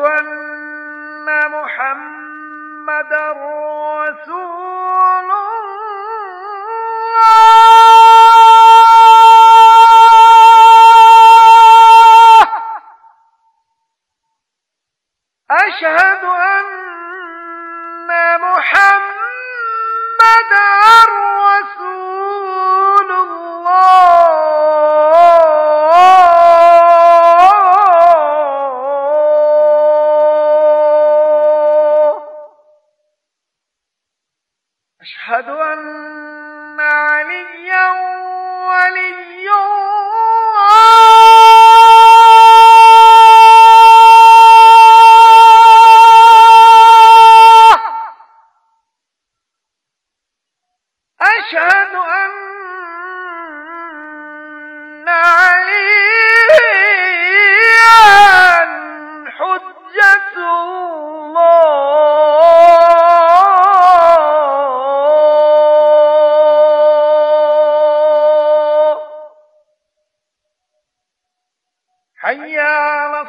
أن محمدًا رسول الله أشهد أن محمدًا رسول الله أشهد أن عليا ولي الله أشهد أن عليا حجة الله حي على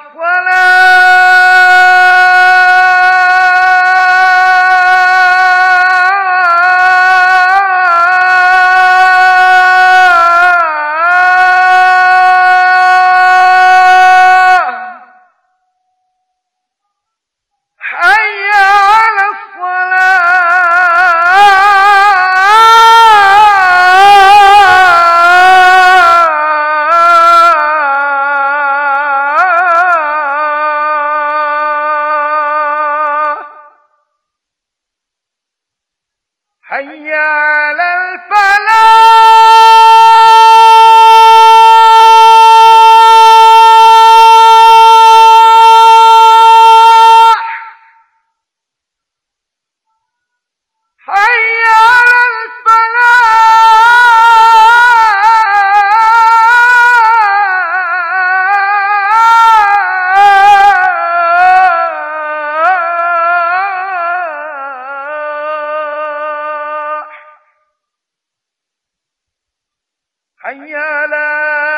حي على الفلاح حي على حي على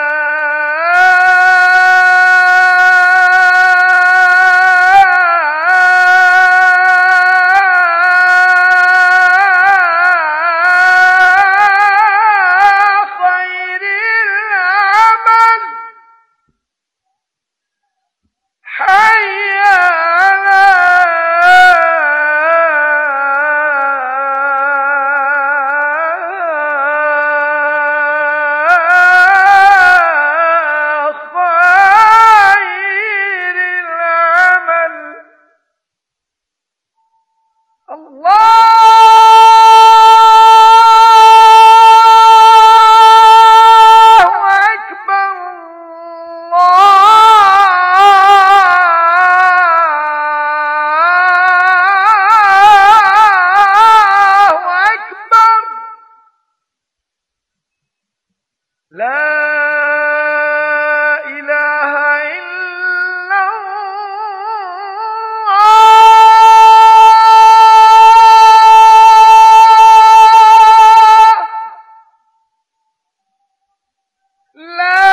خير العمل حي على لا إله إلا الله لا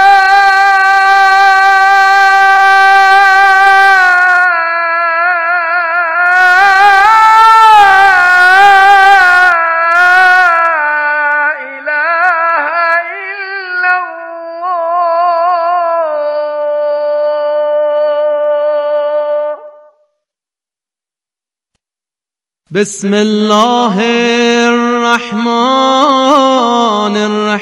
بسم الله الرحمن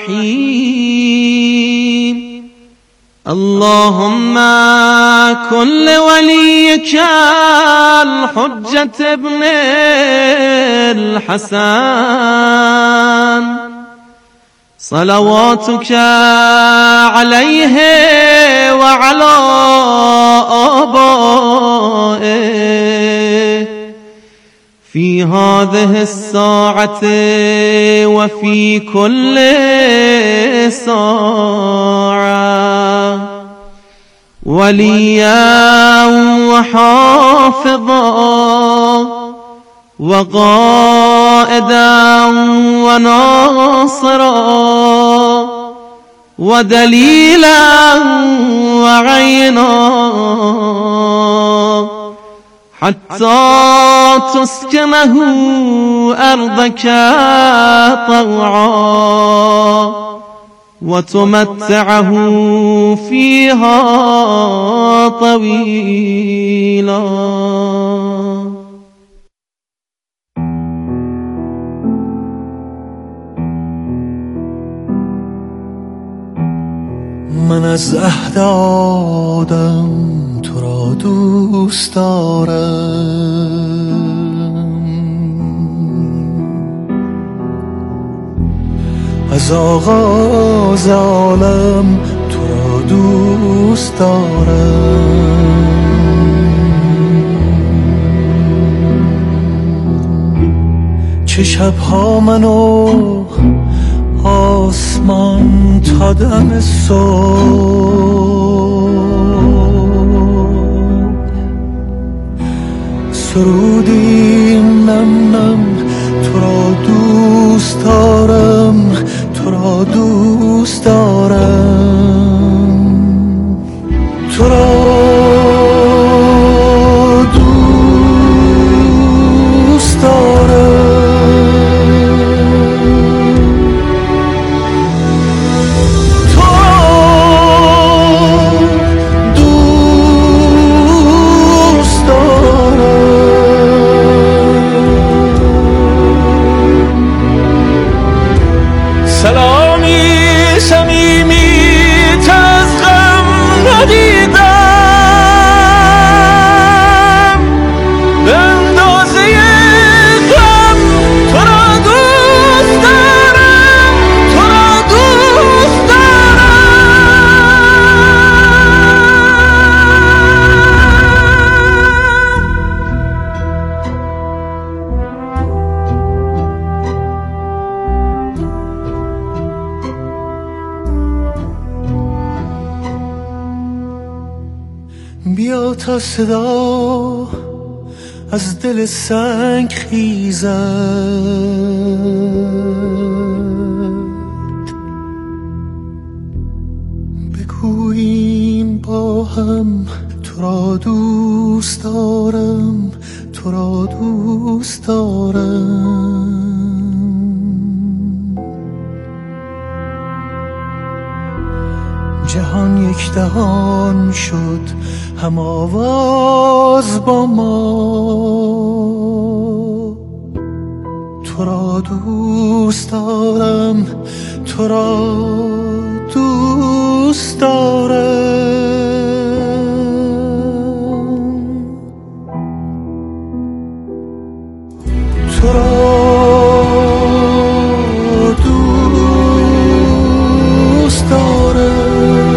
الرحيم اللهم كن لوليك الحجة ابن الحسن صلواتك عليه وعلى آبائه في هذه الساعة وفي كل ساعة وليا وحافظا وقائدا وناصرا ودليلا وعينا حتى تسكنه أرضك طوعا وتمتعه فيها طويلا. من از عهد آدم تو را دوست دارم، از آغاز عالم تو را دوست دارم. چه شبها منو آسمان تا دم صبح سرودیم نم نم تو را دوست دارم، تو را دوست دارم، تو را دوست دارم. بیا تا صدا از دل سنگ خیزد، بگوییم با هم تو را دوست دارم، تو را دوست دارم. جهان یک دهان شد هم آواز با ما، تو را دوست دارم، تو را دوست دارم، تو را دوست دارم.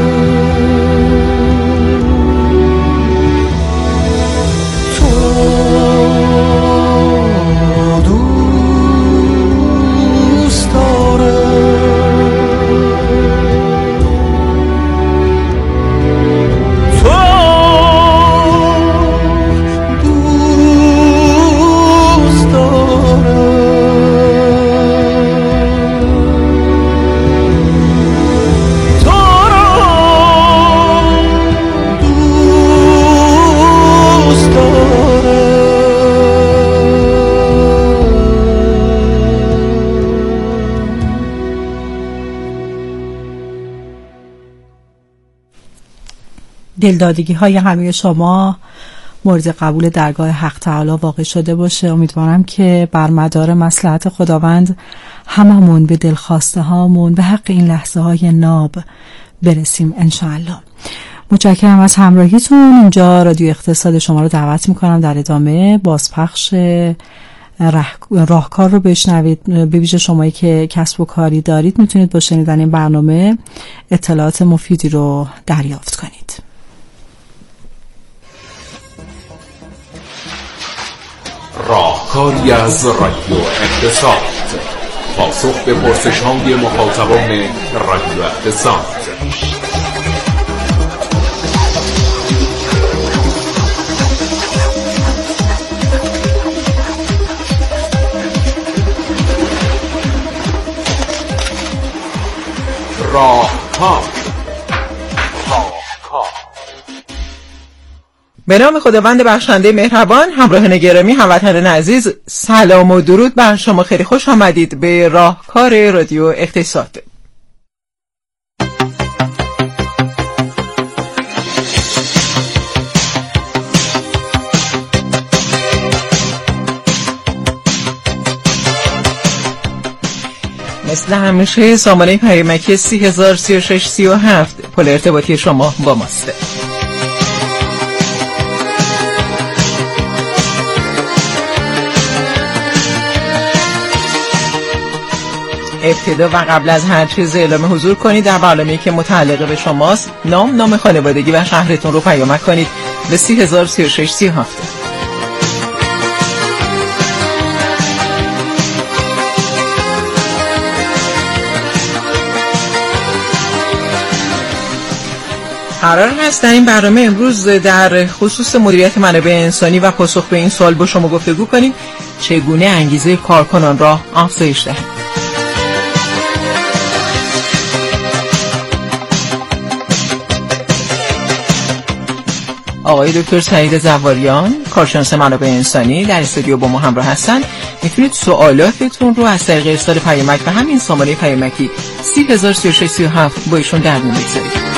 دلدادگی های همه شما مورد قبول درگاه حق تعالی واقع شده باشه. امیدوارم که بر مدار مصلحت خداوند هممون به دلخواسته هامون به حق این لحظه های ناب برسیم انشاءالله. متشکرم از همراهیتون. اینجا رادیو اقتصاد شما رو دعوت میکنم در ادامه بازپخش راهکار رو بشنوید. به ویژه شمایی که کسب و کاری دارید میتونید با شنیدن این برنامه اطلاعات مفیدی رو دریافت کنید. راهکاری از رادیو اقتصاد، پاسخ به پرسش‌های مخاطبان رادیو اقتصاد. راهکار. به نام خداوند بخشنده مهربان. همراهان گرامی، هموطنان عزیز، سلام و درود بر شما. خیلی خوش آمدید به راهکار رادیو اقتصاد. مثل همیشه سامانه پیامکی 303637 پل ارتباطی شما با ماست. ابتدا و قبل از هر چیز اعلام حضور کنید در برنامه‌ای که متعلق به شماست. نام خانوادگی و شهرتون رو پیامک کنید به 303637. قرار هست در این برنامه امروز در خصوص مدیریت منابع انسانی و پاسخ به این سوال با شما گفتگو کنیم: چگونه انگیزه کارکنان را افزایش دهیم؟ آقای دکتر سعید زواریان، کارشناس منابع انسانی، در استودیو با ما همراه هستند. میتونید سوالاتتون رو از طریق ارسال پیامک و همین سامانه پیامکی 303637 با ایشون در میون بگذارید.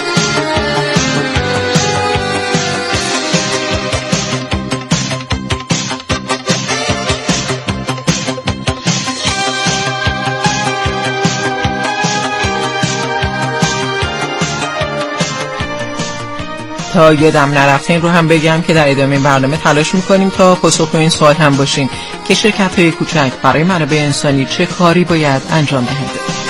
تا یادم نرفته این رو هم بگم که در ادامه این برنامه تلاش میکنیم تا پاسخ به این سوال هم باشیم که شرکت‌های کوچک برای منابع انسانی چه کاری باید انجام دهند.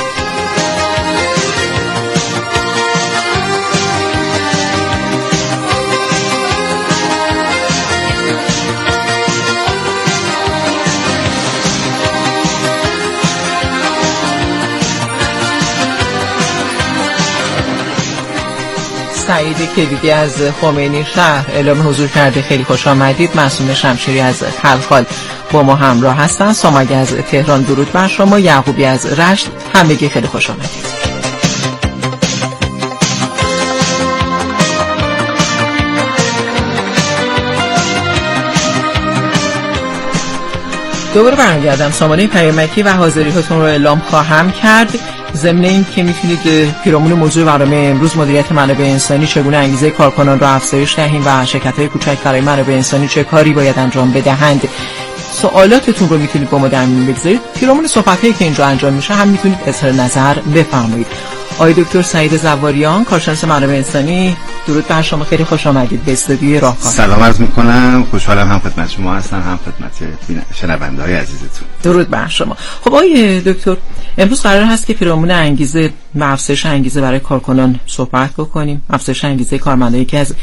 سعید کلیدی از خمینی شهر اعلام حضور کرده. خیلی خوش آمدید. معصوم شمشیری از خلخال با ما همراه هستن. سامگه از تهران درود بر شما. یعقوبی از رشت، همگی خیلی خوش آمدید. دوباره برمیگردم سامانه پیامکی و حاضری هاتون رو اعلام خواهم کرد. ضمن این که میتونید پیرامون موضوع برنامه امروز مدیریت منابع انسانی، چگونه انگیزه کارکنان را افزایش دهیم و شرکت‌های کوچک برای منابع انسانی چه کاری باید انجام بدهند، سوالاتتون رو میتونید با ما در میون بگذارید. پیرامون صحبتایی که اینجا انجام میشه هم میتونید اظهار نظر بفرمایید. آقای دکتر سعید زواریان، کارشناس منابع انسانی، درود بر شما. خیلی خوش آمدید به استودیوی راهکار. سلام عرض میکنم. خوشحالم هم خدمت شما هستم، هم خدمت شنونده‌های عزیزتون. درود بر شما. خب آقای دکتر، امروز قرار هست که پیرامون انگیزه و افزایش انگیزه برای کارکنان صحبت بکنیم. افزایش انگیزه کارمندان یکی از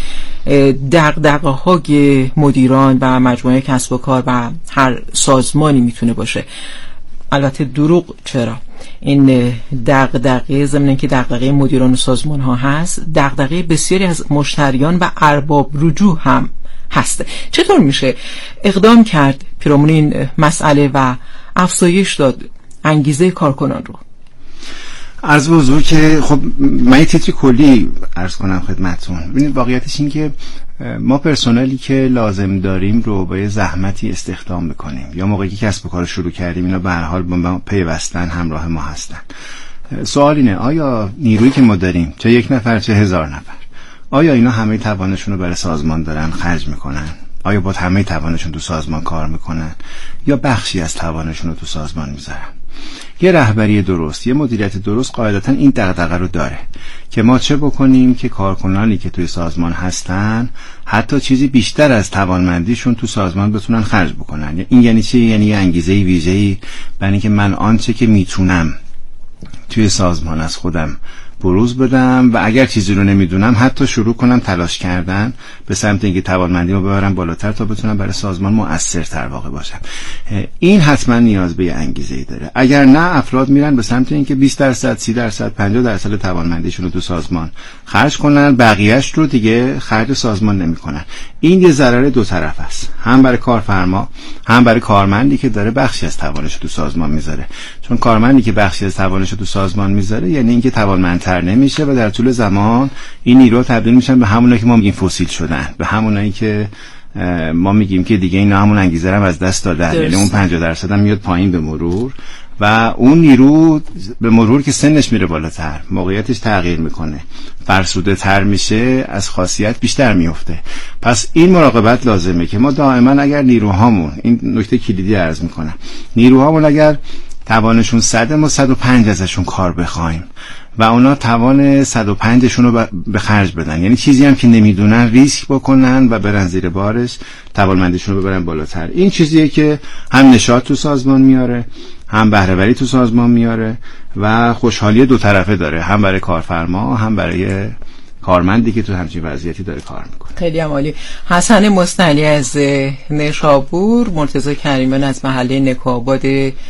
دغدغه‌های مدیران و مجموعه کسب و کار و هر سازمانی میتونه باشه. البته دروغ چرا؟ این دغدغه ضمن اینکه دغدغه مدیران و سازمان ها هست، دغدغه بسیاری از مشتریان و ارباب رجوع هم هست. چطور میشه اقدام کرد پیرامون این مسئله و افزایش داد انگیزه کارکنان رو؟ عرض به حضور که خب من یه تیتری کلی عرض کنم خدمتتون. ببینید واقعیتش این که ما پرسنلی که لازم داریم رو با یه زحمتی استخدام میکنیم، یا موقعی که کسب و کار شروع کردیم اینا به هر حال با ما پیوستن، همراه ما هستن. سوال اینه آیا نیرویی که ما داریم، چه یک نفر چه 1000 نفر، آیا اینا همه توانشون رو برای سازمان دارن خرج میکنن؟ آیا با همه توانشون تو سازمان کار میکنن یا بخشی از توانشون رو تو سازمان میذارن؟ یه رهبری درست، یه مدیریت درست قاعدتا این دغدغه رو داره که ما چه بکنیم که کارکنانی که توی سازمان هستن حتی چیزی بیشتر از توانمندیشون تو سازمان بتونن خرج بکنن. این یعنی چی؟ یعنی انگیزه ویژه‌ای برای اینکه من آنچه که میتونم توی سازمان از خودم بروز بدم و اگر چیزی رو نمیدونم حتی شروع کنم تلاش کردن به سمت اینکه توانمندی رو ببرم بالاتر تا بتونم برای سازمان مؤثرتر واقع باشم. این حتما نیاز به انگیزه‌ای داره. اگر نه افراد میرن به سمت اینکه 20%، 30%، 50% توانمندیشون رو تو سازمان خرج کنن، بقیه‌اش رو دیگه خرج سازمان نمی‌کنن. این یه ضرر دو طرف است، هم برای کارفرما هم برای کارمندی که داره بخشی از توانش رو تو سازمان میذاره. چون کارمندی که بخشی از توانش رو تو سازمان میذاره یعنی اینکه توانمندتر بالاتر نمیشه و در طول زمان این نیرو تبدیل میشن به همونایی که ما میگیم فسیل شدن، به همونایی که ما میگیم که دیگه اینا همون انگیزه رو از دست دادن، یعنی اون 50% هم میاد پایین به مرور و اون نیرو به مرور که سنش میره بالاتر، موقعیتش تغییر میکنه، فرسوده تر میشه، از خاصیت بیشتر میفته. پس این مراقبت لازمه که ما دائما اگر نیروهامون، این نکته کلیدی عرض میکنم، نیروهامون اگر توانشون 100 ما 105 ازشون کار بخوایم و اونا توان 105شون رو به خرج بدن، یعنی چیزی هم که نمیدونن ریسک بکنن و برن زیر بارش، توانمندیشون رو ببرن بالاتر. این چیزیه که هم نشاط تو سازمان میاره، هم بهره‌وری تو سازمان میاره و خوشحالی دو طرفه داره، هم برای کارفرما هم برای کارمندی که تو همچین وضعیتی داره کار میکنه. خیلی عالی. حسن مستعلی از نشابور، مرتضی کریمیان از محله نکوآباد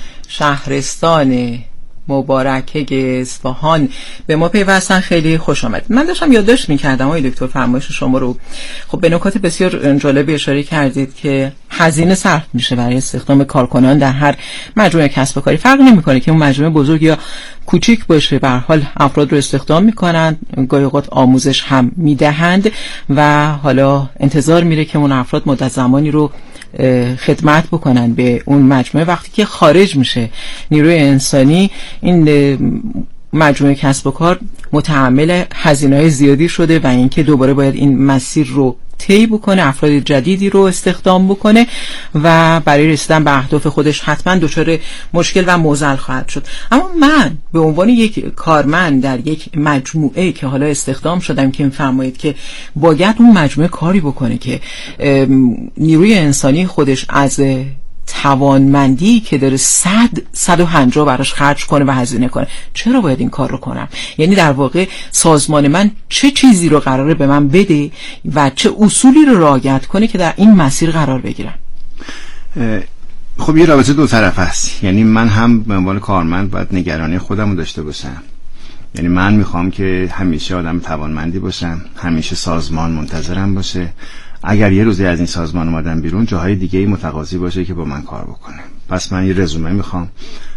شهرستان مبارکه اصفهان به ما پیوستن. خیلی خوش آمد. من داشتم یادداشت می‌کردم آقای دکتر فرمایش شما رو، خب به نکات بسیار جالبی اشاره کردید که هزینه صرف میشه برای استخدام کارکنان در هر مجموعه کسب و کاری، فرق نمی‌کنه که اون مجموعه بزرگ یا کوچیک باشه، به هر حال افراد رو استخدام می‌کنن، گاهی اوقات آموزش هم میدهند و حالا انتظار میره که اون افراد مدت زمانی رو خدمت بکنن به اون مجموعه. وقتی که خارج میشه نیروی انسانی، این مجموعه کسب و کار متحمل هزینه‌های زیادی شده و اینکه دوباره باید این مسیر رو طی بکنه، افراد جدیدی رو استخدام بکنه و برای رسیدن به اهداف خودش حتما دچار مشکل و معضل خواهد شد. اما من به عنوان یک کارمند در یک مجموعه که حالا استخدام شدم که می‌فرمایید که باید اون مجموعه کاری بکنه که نیروی انسانی خودش از توانمندی که داره 150 براش خرج کنه و هزینه کنه، چرا باید این کار رو کنم؟ یعنی در واقع سازمان من چه چیزی رو قراره به من بده و چه اصولی رو رعایت کنه که در این مسیر قرار بگیرم؟ خب یه رابطه دو طرف است. یعنی من هم به عنوان کارمند باید نگرانی خودم رو داشته باشم، یعنی من میخوام که همیشه آدم توانمندی باشم، همیشه سازمان منتظرم باشه، اگر یه روزی از این سازمان اومدم بیرون جاهای دیگه‌ای متقاضی باشه که با من کار بکنه. پس من یه رزومه میخوام،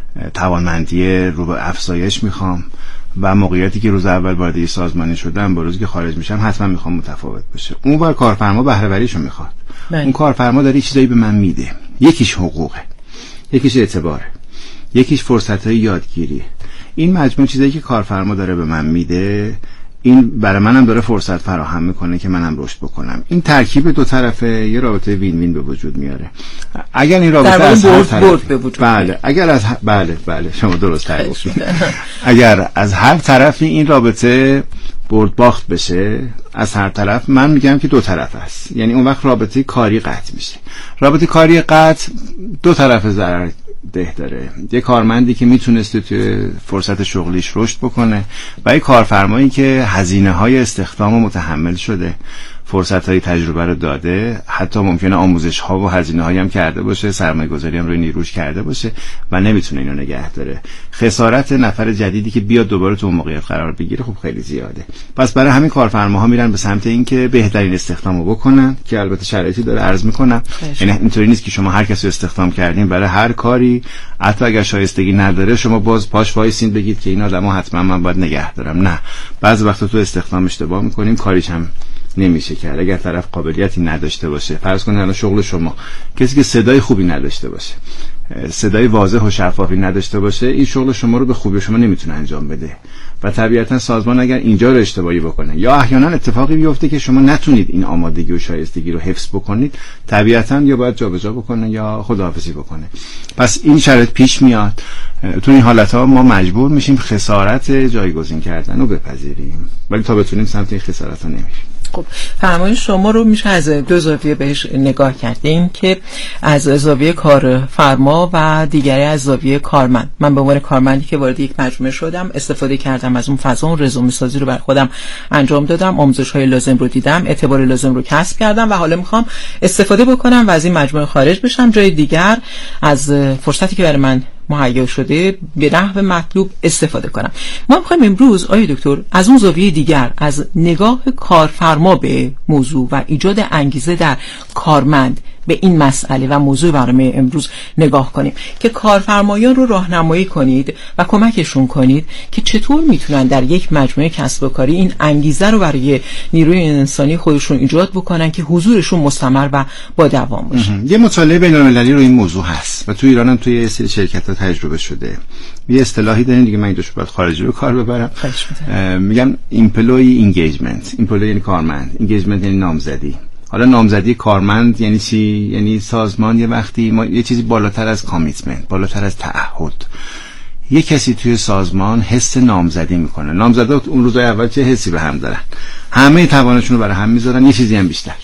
توانمندی رو به افزایش میخوام و موقعیتی که روز اول وارد یه سازمانی شدم با روزی که خارج میشم حتما میخوام متفاوت باشه. اون بار کارفرما بهره‌وریشو میخواد. اون کارفرما داره چیزایی به من میده، یکیش حقوقه، یکیش اعتباره، یکیش فرصت‌های یادگیری. این مجموع چیزایی که کارفرما داره به من میده، این برای منم داره فرصت فراهم میکنه که منم رشد بکنم. این ترکیب دو طرفه یه رابطه وین وین به وجود میاره. اگر این رابطه از هر طرف به وجود بله، اگر از بله شما درست گفتید. اگر از هر طرفی این رابطه برد باخت بشه از هر طرف، من میگم که دو طرف است. یعنی اون وقت رابطه کاری قطع میشه. رابطه کاری قطع دو طرف ضرر ده داره. یه کارمندی که میتونسته توی فرصت شغلیش رشد بکنه و یه کارفرمایی که هزینه‌های استخدام متحمل شده، فرصت‌های تجربه رو داده، حتی ممکنه آموزش‌ها و هزینه‌هایی هم کرده باشه، سرمایه‌گذاری هم روی نیروش کرده باشه و نمیتونه اینو نگه داره. خسارت نفر جدیدی که بیاد دوباره تو اون موقعیت قرار بگیره خب خیلی زیاده. پس برای همین کارفرماها میرن به سمت اینکه بهترین استخدامو بکنن که البته شرایطی داره عرض میکنم. یعنی اینطوری نیست که شما هر کسی استخدام کردین برای هر کاری حتی اگر شایستگی نداره شما باز پاش وایسین بگید که این آدمو حتما من باید نگه دارم. نه، بعضی وقتا تو استخدام اشتباه میکنیم، کاریش هم نمیشه کرد. اگر طرف قابلیتی نداشته باشه، فرض کنید الان شغل شما کسی که صدای خوبی نداشته باشه، صدای واضح و شفافی نداشته باشه، این شغل شما رو به خوبی شما نمیتونه انجام بده و طبیعتا سازمان اگر اینجا رو اشتباهی بکنه یا احیانا اتفاقی بیفته که شما نتونید این آمادگی و شایستگی رو حفظ بکنید، طبیعتا یا باید جابجا بکنه یا خداحافظی بکنه. پس این شرایط پیش میاد. تو این حالت‌ها ما مجبور میشیم خسارت جایگزین کردن رو بپذیریم، ولی تا بتونیم سمت این خسارت رو نمیریم. خب فرمایش شما رو میشه از دو زاویه بهش نگاه کرد، این که از زاویه کارفرما و دیگری از زاویه کارمند. من به عنوان کارمندی که وارد یک مجموعه شدم، استفاده کردم از اون فضا، اون رزومه سازی رو بر خودم انجام دادم، آموزش‌های لازم رو دیدم، اعتبار لازم رو کسب کردم و حالا میخوام استفاده بکنم و از این مجموعه خارج بشم، جای دیگر از فرصتی که برای من مهیا شده به نحو مطلوب استفاده کنم. ما می‌خوایم امروز آقای دکتر از اون زاویه دیگر، از نگاه کارفرما به موضوع و ایجاد انگیزه در کارمند به این مسئله و موضوع برنامه امروز نگاه کنیم که کارفرمایان رو راهنمایی کنید و کمکشون کنید که چطور میتونن در یک مجموعه کسب و کاری این انگیزه رو برای نیروی انسانی خودشون ایجاد بکنن که حضورشون مستمر و با دوام باشه. یه مطالعه بین‌المللی رو این موضوع هست و تو ایران هم توی سری شرکت‌ها تجربه شده. یه اصطلاحی دارن دیگه، من اینجاش باید خارجی رو کار ببرم، میگن ایمپلوی اینگیجمنت. ایمپلوی یعنی کارمند، اینگیجمنت یعنی نامزدی. حالا نامزدی کارمند یعنی چی؟ یعنی سازمان یه وقتی ما یه چیزی بالاتر از کامیتمنت، بالاتر از تعهد، یه کسی توی سازمان حس نامزدی میکنه. نامزدا اون روزای اول چه حسی به هم دارن؟ همه توانشون رو برای هم میذارن، یه چیزی هم بیشتر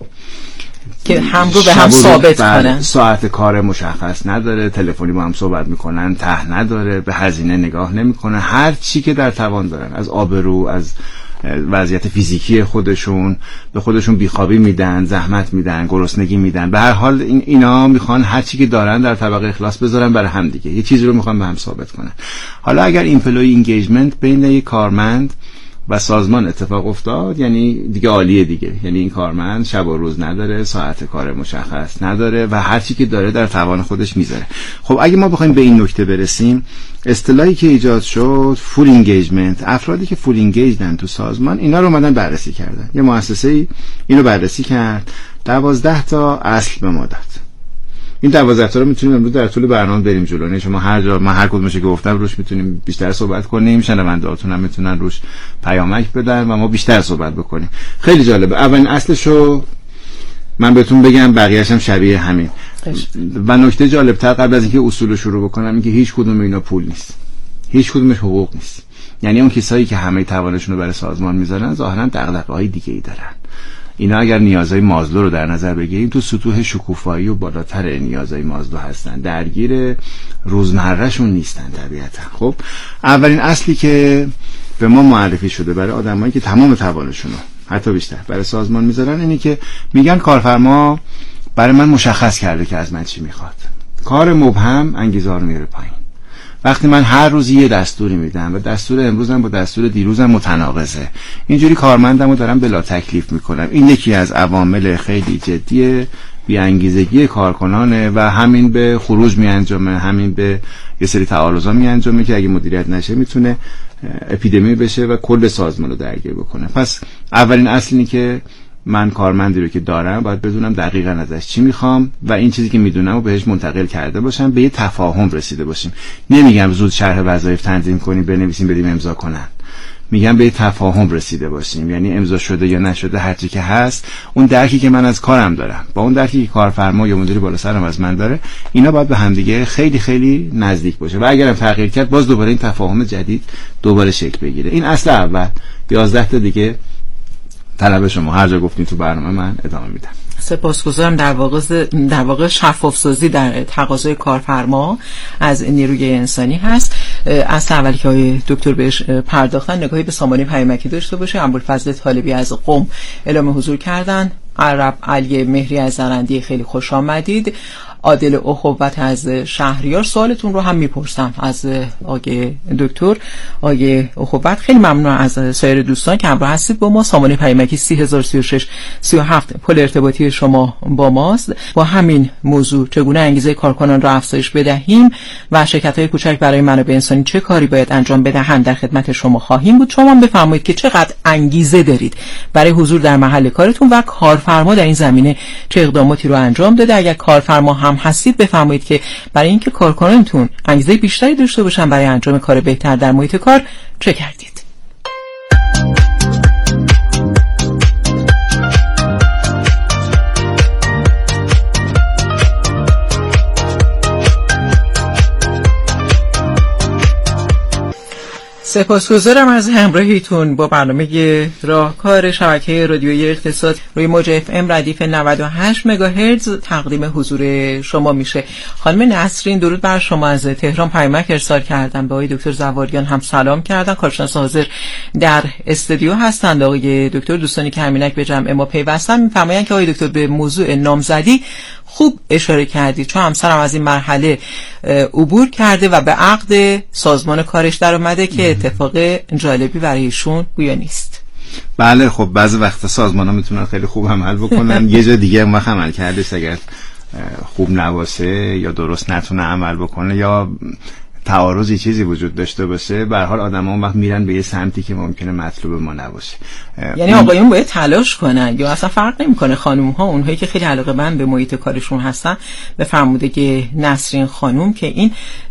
که هم رو به هم ثابت کنن. ساعت کار مشخص نداره، تلفنی با هم صحبت میکنن، ته نداره، به هزینه نگاه نمیکنه، هر چی که در توان دارن، از آبرو، از وضعیت فیزیکی خودشون، به خودشون بیخوابی میدن، زحمت میدن، گرسنگی میدن، به هر حال اینا میخوان هر چی که دارن در طبقه اخلاص بذارن برای هم دیگه، یه چیزی رو میخوان به هم ثابت کنن. حالا اگر ایمپلوی اینگیجمنت بین یک کارمند و سازمان اتفاق افتاد، یعنی دیگه عالیه دیگه، یعنی این کارمند شب و روز نداره، ساعت کار مشخص نداره و هر چی که داره در توان خودش میذاره. خب اگه ما بخوایم به این نکته برسیم، اصطلاحی که ایجاد شد فول اینگیجمنت، افرادی که فول اینگیجدن تو سازمان، اینا رو اومدن بررسی کردن. یه مؤسسه‌ای اینو بررسی کرد، 12 تا اصل به ما داد. این 12 تا رو میتونیم امروز در طول برنامه بریم جلو. نه شما هر جا من هر کدومش گفتم روش میتونیم بیشتر صحبت کنیم، شنونده‌هاتون هم میتونن روش پیامک بدن و ما بیشتر صحبت بکنیم. خیلی جالبه. اولین اصلشو من بهتون بگم، بقیه‌اش هم شبیه همین. و نکته جالب‌تر قبل از اینکه اصول شروع بکنم اینکه هیچ کدوم اینا پول نیست. هیچ کدومش حقوق نیست. یعنی اون کسایی که همه توانشون رو برای سازمان میذارن ظاهراً دغدغه‌های دیگه‌ای دارن. اینا اگر نیازهای مازلو رو در نظر بگیریم تو سطوح شکوفایی و بالاتر نیازهای مازلو هستن، درگیر روزمرهشون نیستن طبیعتا. خب اولین اصلی که به ما معرفی شده برای آدمایی که تمام توانشون رو حتی بیشتر برای سازمان میذارن اینی که میگن کارفرما برای من مشخص کرده که از من چی میخواد. کار مبهم انگیزه رو میاره پایین. وقتی من هر روز یه دستوری میدم و دستور امروزم با دستور دیروزم متناقضه، اینجوری کارمندم رو دارم بلا تکلیف میکنم. این یکی از عوامل خیلی جدی بی‌انگیزگی کارکنانه و همین به خروج میانجامه، همین به یه سری تعارضا میانجامه که اگه مدیریت نشه میتونه اپیدمی بشه و کل سازمان رو درگیر بکنه. پس اولین اصل اینه که من کارمندی رو که دارم باید بدونم دقیقاً ازش چی میخوام و این چیزی که میدونم رو بهش منتقل کرده باشم، به یه تفاهم رسیده باشیم. نمیگم زود شرح وظایف تنظیم کنیم بنویسیم بدیم امضا کنن، میگم به یه تفاهم رسیده باشیم، یعنی امضا شده یا نشده هر چی که هست، اون درکی که من از کارم دارم با اون درکی که کارفرما یا مدیر بالا سرم از من داره، اینا باید به همدیگه خیلی خیلی نزدیک باشه و اگرم تغییر کرد باز دوباره این تفاهم جدید دوباره شکل بگیره. این اصل اول. 11 تا دیگه طلب شما هر جا گفتین تو برنامه من ادامه میدم. سپاسگزارم. در واقع شفاف‌سازی در تقاضای کارفرما از نیروی انسانی هست. از اولی که آقای دکتر بهش پرداختن، نگاهی به سامانه پیامکی داشته باشه. ابوالفضل طالبی از قم اعلام حضور کردن. عرب علی مهری از زرندی خیلی خوش آمدید. عادل اخوت از شهریار، سوالتون رو هم میپرسم از آقای دکتر. آقای اخوت خیلی ممنون از سایر دوستان که همراه هستید با ما. سامانه پیامکی 30036 37 پل ارتباطی شما با ماست. با همین موضوع چگونه انگیزه کارکنان را افزایش بدهیم و شرکت‌های کوچک برای منابع انسانی چه کاری باید انجام بدهند در خدمت شما خواهیم بود. شما بفرمایید که چقدر انگیزه دارید برای حضور در محل کارتون و کارفرما در این زمینه چه اقداماتی رو انجام داده. اگر کارفرما هم هستید بفرمایید که برای اینکه کارکنانتون انگیزه بیشتری داشته باشن برای انجام کار بهتر در محیط کار چه کردید. سپاسگزارم از همراهیتون با برنامه راهکار شبکه رادیویی اقتصاد روی موج FM ردیف 98 مگاهرتز تقدیم حضور شما میشه. خانم نسرین درود بر شما از تهران پیامک ارسال کردن. به آقای دکتر زواریان هم سلام کردن. کارشناس حاضر در استودیو هستند. آقای دکتر دوستانی که همینک به جمع ما پیوستن میفرمایند که آقای دکتر به موضوع نامزدی خوب اشاره کردید، چون همسرم از این مرحله عبور کرده و به عقد سازمان کارش در اومده که اتفاق جالبی برای ایشون گویا نیست. بله خب بعضی وقتا سازمان‌ها میتونن خیلی خوب عمل بکنن، یه جا دیگه اون وقت عمل کردش اگر خوب نباشه یا درست نتونه عمل بکنه یا تعارضی چیزی وجود داشته باشه، به هر حال آدم‌ها اون وقت میرن به یه سمتی که ممکنه مطلوب ما نباشه. یعنی آقایون باید تلاش کنن یا اصلا فرق نمیکنه؟ خانم‌ها اونهایی که خیلی علاقه‌مند به محیط کارشون هستن، به فرمودگی نسرین خانم، که این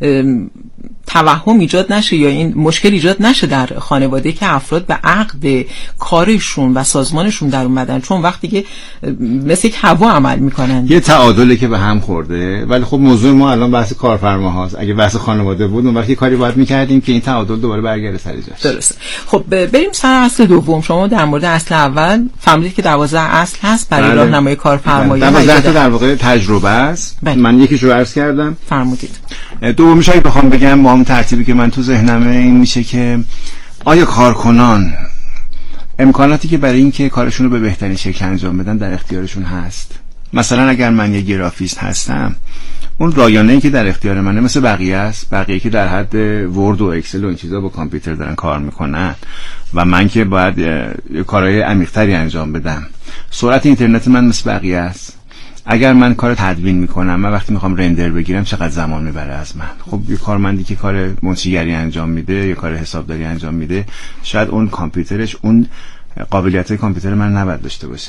توهم ایجاد نشه یا این مشکل ایجاد نشه در خانواده که افراد به عقد کارشون و سازمانشون در اومدن، چون وقتی که مثل یک هوا عمل میکنن یه تعادلی که به هم خورده. ولی خب موضوع ما الان بحث کارفرماهاست. اگه بحث خانواده بود اون وقتی کاری باید میکردیم که این تعادل دوباره برگرده سر جاش. درست. خب بریم سر اصل دوم. شما در مورد اصل اول فهمیدید که 12 اصل هست برای راهنمای کارفرمایی. 12 تا در واقع تجربه است. من یکیشو عرض کردم. فرمودید. دومیش اگه بخوام بگم با اون ترتیبی که من تو ذهنمه این میشه که آیا کارکنان امکاناتی که برای اینکه کارشون رو به بهترین شکل انجام بدن در اختیارشون هست؟ مثلا اگر من یه گرافیست هستم، اون رایانه‌ای که در اختیار منه مثل بقیه است، بقیه که در حد ورد و اکسل و این چیزا با کامپیوتر دارن کار میکنن و من که باید کارهای عمیق‌تری انجام بدم. سرعت اینترنت من مثل بقیه است. اگر من کار تدوین میکنم، من وقتی میخوام رندر بگیرم چقدر زمان میبره از من؟ خب یه کارمندی که کار منشیگری انجام میده یا کار حسابداری انجام میده، شاید اون کامپیوترش اون قابلیت‌های کامپیوتر من نباید داشته باشه.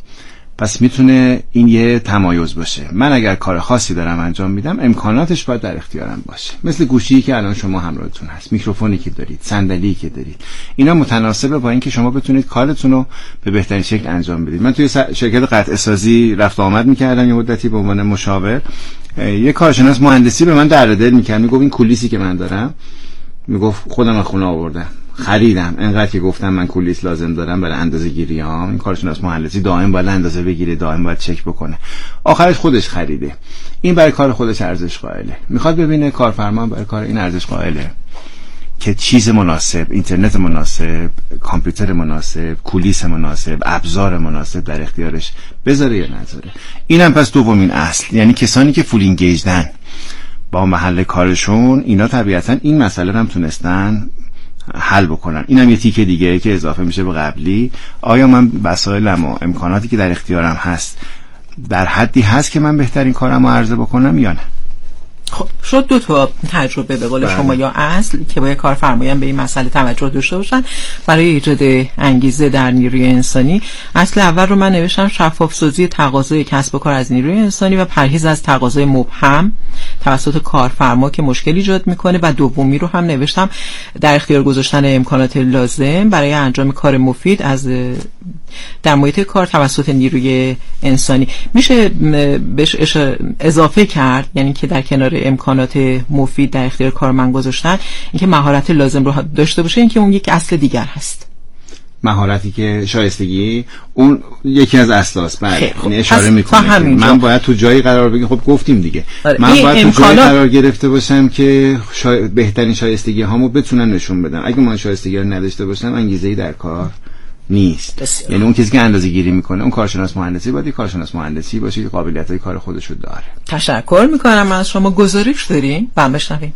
پس میتونه این یه تمایز باشه. من اگر کار خاصی دارم انجام میدم، امکاناتش باید در اختیارم باشه. مثل گوشی که الان شما همراهتون هست، میکروفونی که دارید، صندلی که دارید، اینا متناسبه با اینکه شما بتونید کارتون رو به بهترین شکل انجام بدید. من توی شرکت قطع سازی رفت آمد میکردم یه مدتی به عنوان مشاور. یه کارشناس مهندسی به من درد دل میکرد، میگفت این کولیسی که من دارم، میگفت خودم از خونه آوردم، خریدم، انقدر که گفتم من کولیس لازم دارم برای اندازه‌گیریام. این کارشناس مهندسی دائم باید اندازه بگیره، دائم باید چک بکنه. آخرش خودش خریده. این برای کار خودش ارزش قائله. میخواد ببینه کارفرما برای کار این ارزش قائله که چیز مناسب، اینترنت مناسب، کامپیوتر مناسب، کولیس مناسب، ابزار مناسب در اختیارش بذاره یا نذاره. اینم پس دومین اصل. یعنی کسانی که فول اینگیجدن با محل کارشون، اینا طبیعتا این مسئله رو هم تونستن حل بکنن. اینم یه تیکه دیگه که اضافه میشه به قبلی. آیا من وسایلم و امکاناتی که در اختیارم هست در حدی هست که من بهترین کارم رو عرضه بکنم یا نه؟ خب شد دو تا تجربه به قول شما یا اصل که باید کارفرمایان به این مسئله توجه داشته باشن برای ایجاد انگیزه در نیروی انسانی. اصل اول رو من نوشتم شفاف‌سازی تقاضای کسب و کار از نیروی انسانی و پرهیز از تقاضای مبهم توسط کارفرما که مشکل ایجاد میکنه، و دومی رو هم نوشتم در اختیار گذاشتن امکانات لازم برای انجام کار مفید از در محیط کار توسط نیروی انسانی. میشه بهش اضافه کرد، یعنی که در کنار امکانات مفید در اختیار کارمند گذاشتن، اینکه مهارت لازم رو داشته باشه، اینکه اون یک اصل دیگر هست. مهارتی که شایستگی اون یکی از اساس. بله یعنی اشاره میکنه من باید تو جایی قرار بگیرم. خب گفتیم دیگه من باید تو جایی قرار گرفته باشم که بهترین شایستگی هامو بتونن نشون بدم. اگه من شایستگی رو نداشته باشم، انگیزه‌ای در کار نیست. یعنی اون کسی که اندازه‌گیری میکنه، اون کارشناس مهندسی باید کارشناس مهندسی باشه که قابلیت‌های کار خودش رو داره. تشکر میکنم از شما. گزارش داریم؟ بشنویم.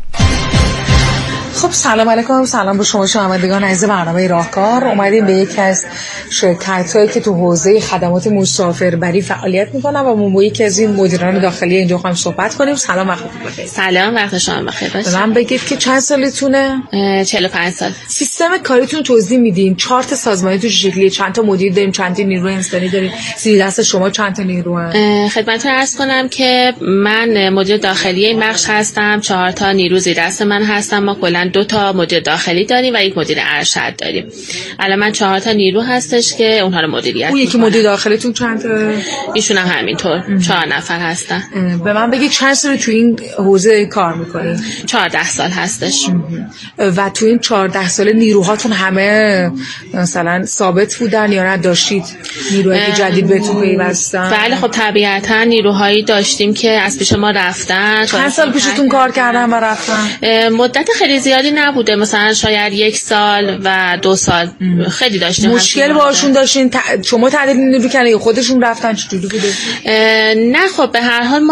خب سلام علیکم، سلام به شما شنوندگان عزیز برنامه راهکار. اومدیم به یکی از شرکت‌هایی که تو حوزه خدمات مسافربری فعالیت می‌کنن و با یکی از این مدیران داخلی اینجا خواهیم صحبت کنیم. سلام، وقتتون بخیر. سلام، وقت شما بخیر باشه. من بگید که چند سالتونه؟ 45 سال. سیستم کاریتون توضیح میدین؟ چارت سازمانی تو شکلیه؟ چند تا مدیر داریم؟ چند تا نیروی انسانی داریم؟ زیر دست شما چند تا نیرو هست؟ خدمتتون عرض کنم که من مدیر داخلی این بخش هستم. 4 تا نیرو زیر دست من هستم. ما کلا 2 تا مدیر داخلی داریم و یک مدیر ارشد داریم. الان من 4 تا نیرو هستش که اونها رو مدیریت می‌کنم. یکی مدیر داخلیتون چند تا؟ ایشون هم همینطور 4 نفر هستن. به من بگید چند سال تو این حوزه کار می‌کنید؟ 14 سال هستش. و تو این 14 سال نیروهاتون همه مثلا ثابت بودن یا نه داشتید نیروهای جدید بهتون پیوستن؟ بله خب طبیعتا نیروهایی داشتیم که از پیش ما رفتن. چند سال پیشتون کار کردن و رفتن؟ مدت خیلی زیادی نبوده، مثلا شاید 1 سال و 2 سال. خیلی داشتیم. مشکل باشون داشتین؟ شما تعدیل نیرو کردین یا خودشون رفتن؟ چجوری بوده؟ نه خب به هر حال ما